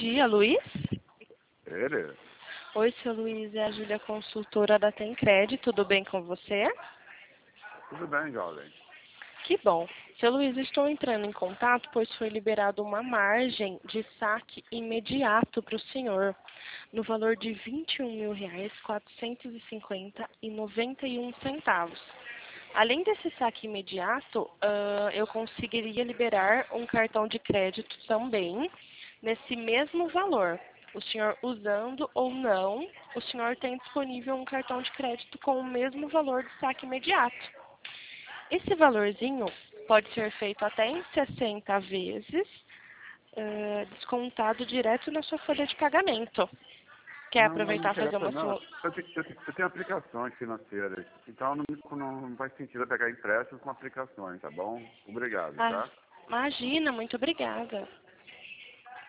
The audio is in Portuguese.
dia, Luiz? Ele? Oi, seu Luiz, é a Júlia, consultora da Tencred, tudo bem com você? Tudo bem, jovem. Que bom. Seu Luiz, estou entrando em contato, pois foi liberado uma margem de saque imediato para o senhor, no valor de R$ 21.450,91. Além desse saque imediato, eu conseguiria liberar um cartão de crédito também, nesse mesmo valor. O senhor usando ou não, o senhor tem disponível um cartão de crédito com o mesmo valor de saque imediato. Esse valorzinho pode ser feito até em 60 vezes, descontado direto na sua folha de pagamento. Quer Não, não me aproveitar e fazer interessa, uma não. Eu tenho aplicações financeiras, então não faz sentido eu pegar empréstimos com aplicações, tá bom? Obrigado, Ah, tá? imagina, muito obrigada.